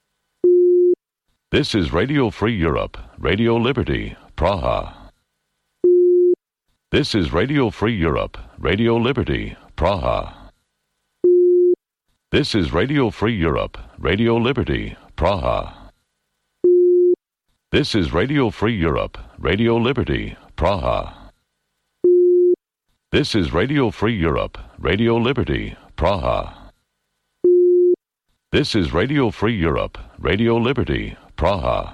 This is Radio Free Europe, Radio Liberty, Praha. This is Radio Free Europe, Radio Liberty, Praha. This is Radio Free Europe, Radio Liberty, Praha. This is Radio Free Europe, Radio Liberty, Praha. This is Radio Free Europe, Radio Liberty, Praha. This is Radio Free Europe, Radio Liberty, Praha.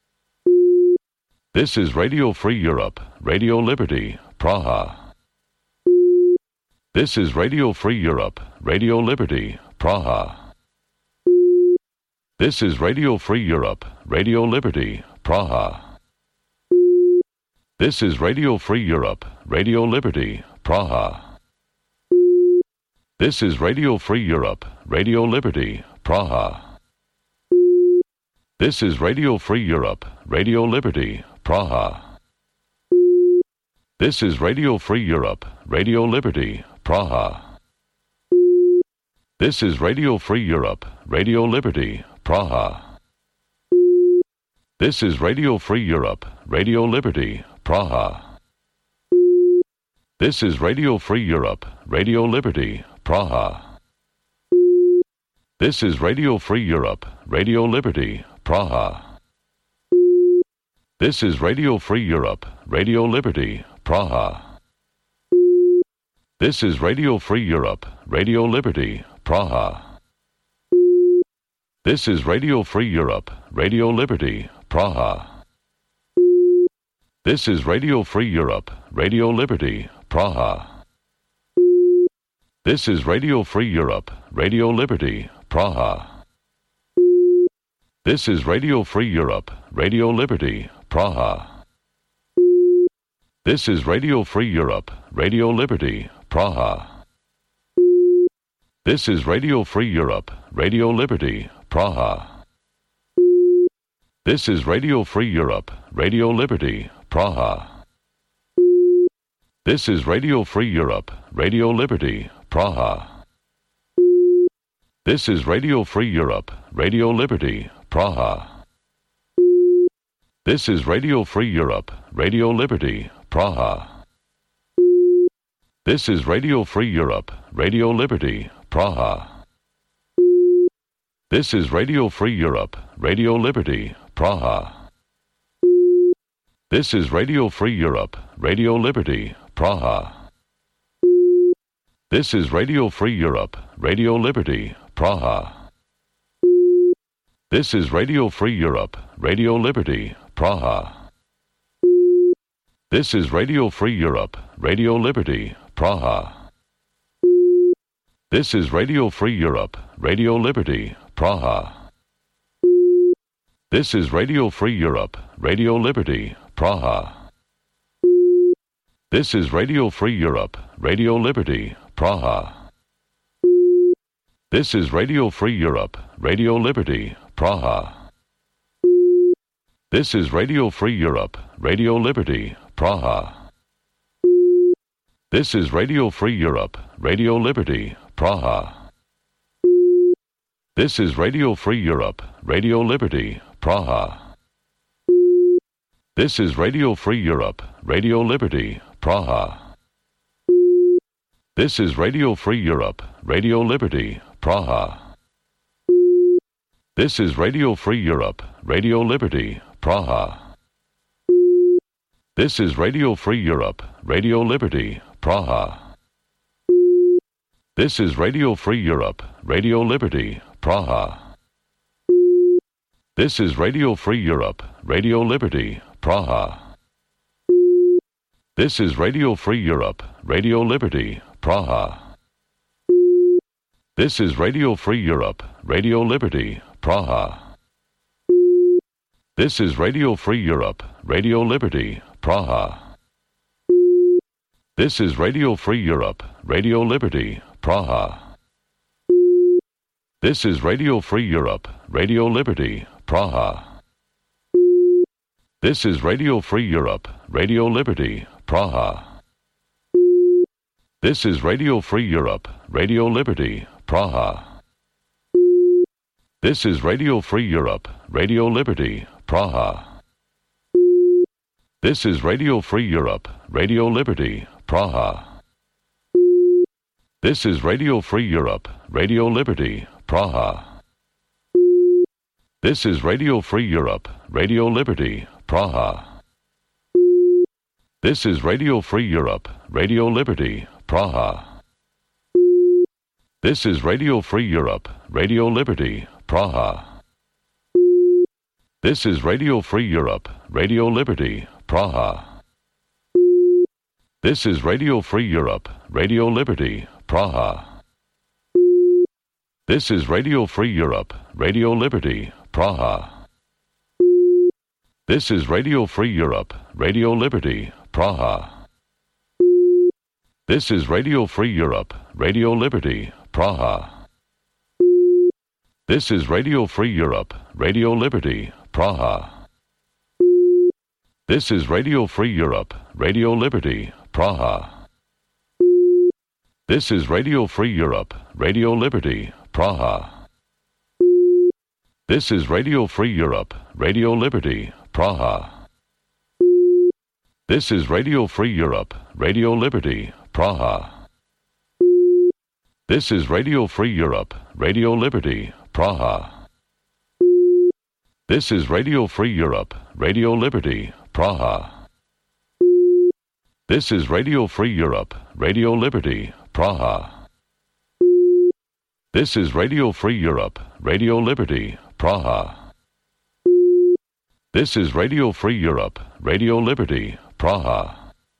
This is Radio Free Europe, Radio Liberty, Praha. This is Radio Free Europe, Radio Liberty, Praha. This is Radio Free Europe, Radio Liberty, Praha. This is Radio Free Europe, Radio Liberty, Praha. This is Radio Free Europe, Radio Liberty, Praha. This is Radio Free Europe, Radio Liberty, Praha. This is Radio Free Europe, Radio Liberty, Praha. This is Radio Free Europe, Radio Liberty, Praha. This is Radio Free Europe, Radio Liberty, Praha. This is Radio Free Europe, Radio Liberty, Praha. This is Radio Free Europe, Radio Liberty, Praha. This is Radio Free Europe, Radio Liberty, Praha. This is Radio Free Europe, Radio Liberty, Praha. This is Radio Free Europe, Radio Liberty, Praha. This is Radio Free Europe, Radio Liberty, Praha. This is Radio Free Europe, Radio Liberty, Praha. This is Radio Free Europe, Radio Liberty, Praha. This is Radio Free Europe, Radio Liberty, Praha. This is Radio Free Europe, Radio Liberty, Praha. This is Radio Free Europe, Radio Liberty, Praha. This is Radio Free Europe, Radio Liberty, Praha. This is Radio Free Europe, Radio Liberty, Praha. This is Radio Free Europe, Radio Liberty, Praha. This is Radio Free Europe, Radio Liberty, Praha. This is Radio Free Europe, Radio Liberty, Praha. This is Radio Free Europe, Radio Liberty, Praha. This is Radio Free Europe, Radio Liberty, Praha. This is Radio Free Europe, Radio Liberty, Praha. This is Radio Free Europe, Radio Liberty, Praha. This is Radio Free Europe, Radio Liberty, Praha. This is Radio Free Europe, Radio Liberty, Praha. This is Radio Free Europe, Radio Liberty, Praha. This is Radio Free Europe, Radio Liberty, Praha. This is Radio Free Europe, Radio Liberty, Praha. This is Radio Free Europe, Radio Liberty, Praha. This is Radio Free Europe, Radio Liberty, Praha. This is Radio Free Europe, Radio Liberty, Praha. This is Radio Free Europe, Radio Liberty, Praha. This is Radio Free Europe, Radio Liberty, Praha. This is Radio Free Europe, Radio Liberty, Praha. This is Radio Free Europe, Radio Liberty, Praha. This is Radio Free Europe, Radio Liberty, Praha. This is Radio Free Europe, Radio Liberty, Praha. This is Radio Free Europe, Radio Liberty, Praha. This is Radio Free Europe, Radio Liberty, Praha. This is Radio Free Europe, Radio Liberty, Praha. This is Radio Free Europe, Radio Liberty, Praha. This is Radio Free Europe, Radio Liberty, Praha. This is Radio Free Europe, Radio Liberty, Praha. This is Radio Free Europe, Radio Liberty, Praha. This is Radio Free Europe, Radio Liberty, Praha. This is Radio Free Europe, Radio Liberty, Praha. This is Radio Free Europe, Radio Liberty, Praha. This is Radio Free Europe, Radio Liberty, Praha. This is Radio Free Europe, Radio Liberty, Praha. This is Radio Free Europe, Radio Liberty, Praha. This is Radio Free Europe, Radio Liberty, Praha. This is Radio Free Europe, Radio Liberty, Praha. This is Radio Free Europe, Radio Liberty, Praha. This is Radio Free Europe, Radio Liberty, Praha. This is Radio Free Europe, Radio Liberty, Praha. This is Radio Free Europe, Radio Liberty, Praha. This is Radio Free Europe, Radio Liberty, Praha. This is Radio Free Europe, Radio Liberty, Praha. This is Radio Free Europe, Radio Liberty, Praha. This is Radio Free Europe, Radio Liberty, Praha. This is Radio Free Europe, Radio Liberty, Praha. This is Radio Free Europe, Radio Liberty, Praha. This is Radio Free Europe, Radio Liberty, Praha. This is Radio Free Europe, Radio Liberty, Praha.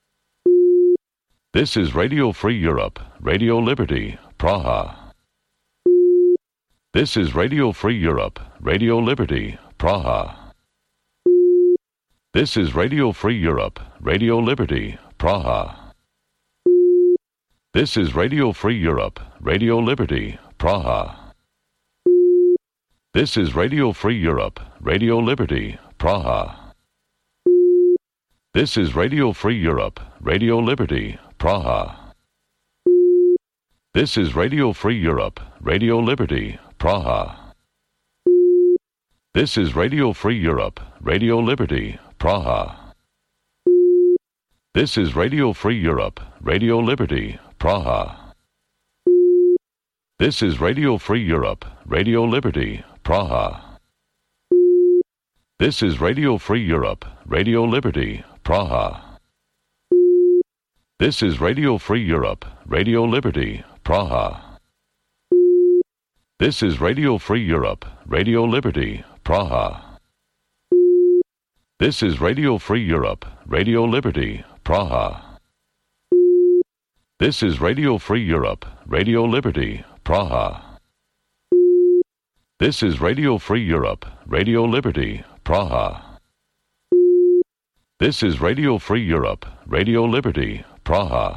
This is Radio Free Europe, Radio Liberty, Praha. This is Radio Free Europe, Radio Liberty, Praha. This is Radio Free Europe, Radio Liberty, Praha. This is Radio Free Europe, Radio Liberty, Praha. This is Radio Free Europe, Radio Liberty, Praha. This is Radio Free Europe, Radio Liberty, Praha. This is Radio Free Europe, Radio Liberty, Praha. This is Radio Free Europe, Radio Liberty, Praha. This is Radio Free Europe, Radio Liberty, Praha. This is Radio Free Europe, Radio Liberty, Praha. This is Radio Free Europe, Radio Liberty, Praha. This is Radio Free Europe, Radio Liberty, Praha. This is Radio Free Europe, Radio Liberty, Praha. This is Radio Free Europe, Radio Liberty, Praha. This is Radio Free Europe, Radio Liberty, Praha. This is Radio Free Europe, Radio Liberty, Praha. This is Radio Free Europe, Radio Liberty, Praha.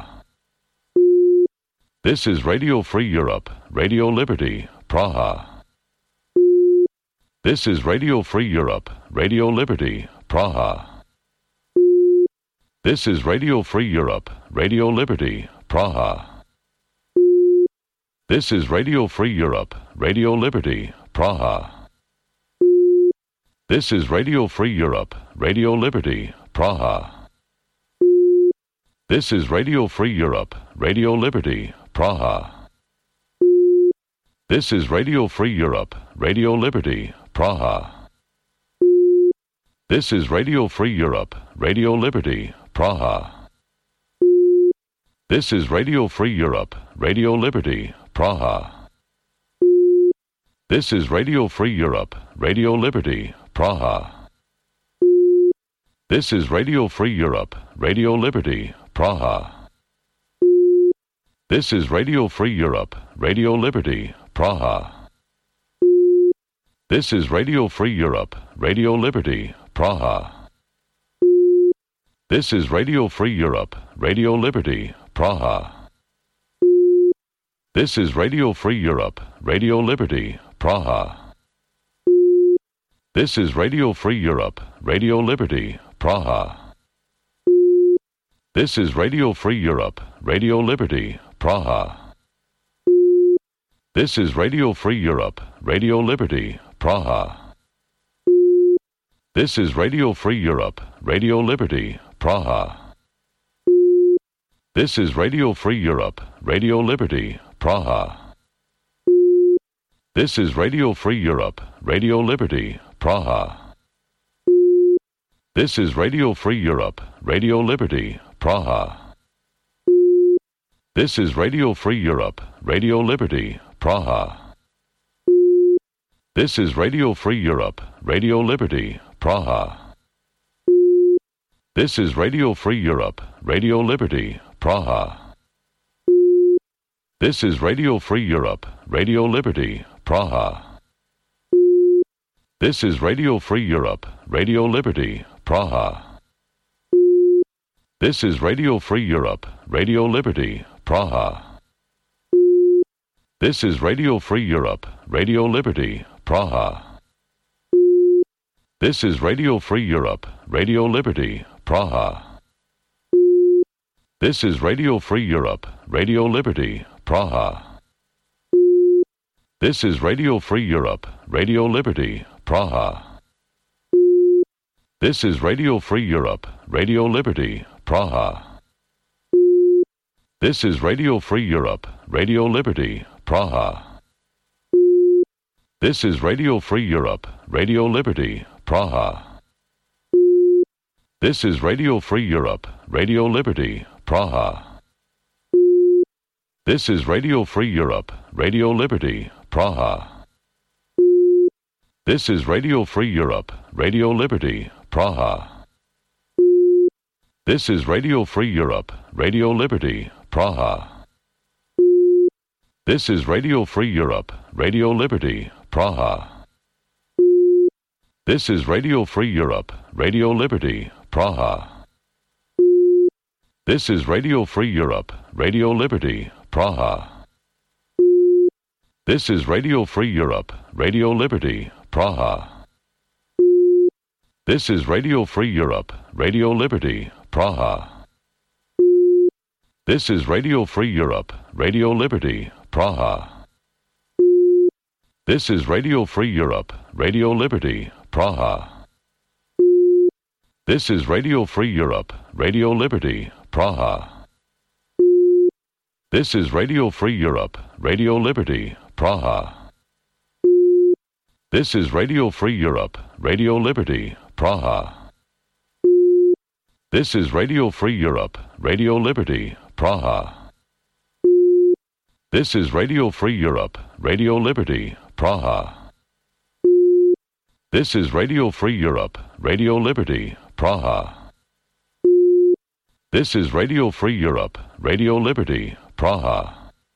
This is Radio Free Europe, Radio Liberty, Praha. This is Radio Free Europe, Radio Liberty, Praha. This is Radio Free Europe, Radio Liberty, Praha. This is Radio Free Europe, Radio Liberty, Praha. This is Radio Free Europe, Radio Liberty, Praha. This is Radio Free Europe, Radio Liberty, Praha. This is Radio Free Europe, Radio Liberty, Praha. This is Radio Free Europe, Radio Liberty, Praha. This is Radio Free Europe, Radio Liberty, Praha. This is Radio Free Europe, Radio Liberty, Praha. This is Radio Free Europe, Radio Liberty, Praha. This is Radio Free Europe, Radio Liberty, Praha. This is Radio Free Europe, Radio Liberty, Praha. This is Radio Free Europe, Radio Liberty, Praha. This is Radio Free Europe, Radio Liberty, Praha. This is Radio Free Europe, Radio Liberty, Praha. This is Radio Free Europe, Radio Liberty, Praha. This is Radio Free Europe, Radio Liberty, Praha. This is Radio Free Europe, Radio Liberty, Praha. This is Radio Free Europe, Radio Liberty, Praha. This is Radio Free Europe, Radio Liberty, Praha. This is Radio Free Europe, Radio Liberty, Praha. This is Radio Free Europe, Radio Liberty, Praha. This is Radio Free Europe, Radio Liberty, Praha. This is Radio Free Europe, Radio Liberty, Praha. This is Radio Free Europe, Radio Liberty, Praha. This is Radio Free Europe, Radio Liberty, Praha. This is Radio Free Europe, Radio Liberty, Praha. This is Radio Free Europe, Radio Liberty, Praha. This is Radio Free Europe, Radio Liberty, Praha. This is Radio Free Europe, Radio Liberty, Praha. This is Radio Free Europe, Radio Liberty, Praha. This is Radio Free Europe, Radio Liberty, Praha. This is Radio Free Europe, Radio Liberty, Praha. This is Radio Free Europe, Radio Liberty, Praha. This is Radio Free Europe, Radio Liberty, Praha. This is Radio Free Europe, Radio Liberty, Praha. This is Radio Free Europe, Radio Liberty, Praha. This is Radio Free Europe, Radio Liberty, Praha. This is Radio Free Europe, Radio Liberty, Praha. This is Radio Free Europe, Radio Liberty, Praha. This is Radio Free Europe, Radio Liberty, Praha. This is Radio Free Europe, Radio Liberty, Praha. This is Radio Free Europe, Radio Liberty, Praha. This is Radio Free Europe, Radio Liberty, Praha. This is Radio Free Europe, Radio Liberty, Praha. This is Radio Free Europe, Radio Liberty, Praha. This is Radio Free Europe, Radio Liberty, Praha. This is Radio Free Europe, Radio Liberty, Praha. This is Radio Free Europe, Radio Liberty, Praha. This is Radio Free Europe, Radio Liberty, Praha. This is Radio Free Europe, Radio Liberty, Praha. This is Radio Free Europe, Radio Liberty, Praha.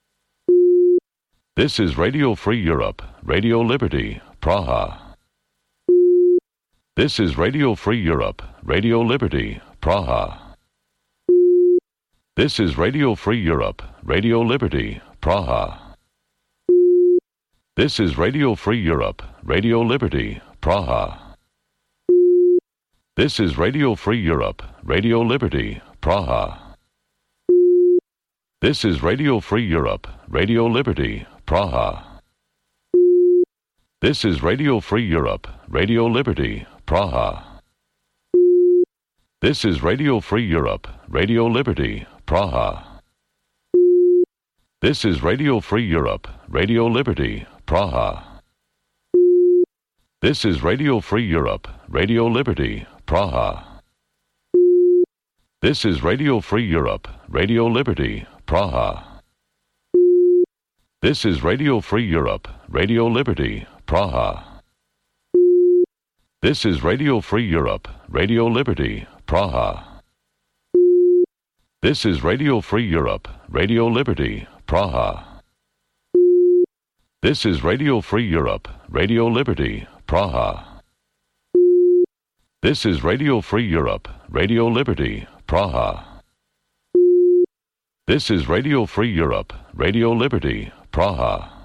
This is Radio Free Europe, Radio Liberty, Praha. This is Radio Free Europe, Radio Liberty, Praha. This is Radio Free Europe, Radio Liberty, Praha. This is Radio Free Europe, Radio Liberty, Praha. This is Radio Free Europe, Radio Liberty, Praha. This is Radio Free Europe, Radio Liberty, Praha. This is Radio Free Europe, Radio Liberty, Praha. This is Radio Free Europe, Radio Liberty, Praha. This is Radio Free Europe, Radio Liberty, Praha. This is Radio Free Europe, Radio Liberty, Praha. This is Radio Free Europe, Radio Liberty, Praha. This is Radio Free Europe, Radio Liberty, Praha. This is Radio Free Europe, Radio Liberty, Praha. This is Radio Free Europe, Radio Liberty, Praha. This is Radio Free Europe, Radio Liberty, Praha. This is Radio Free Europe, Radio Liberty, Praha. This is Radio Free Europe, Radio Liberty, Praha.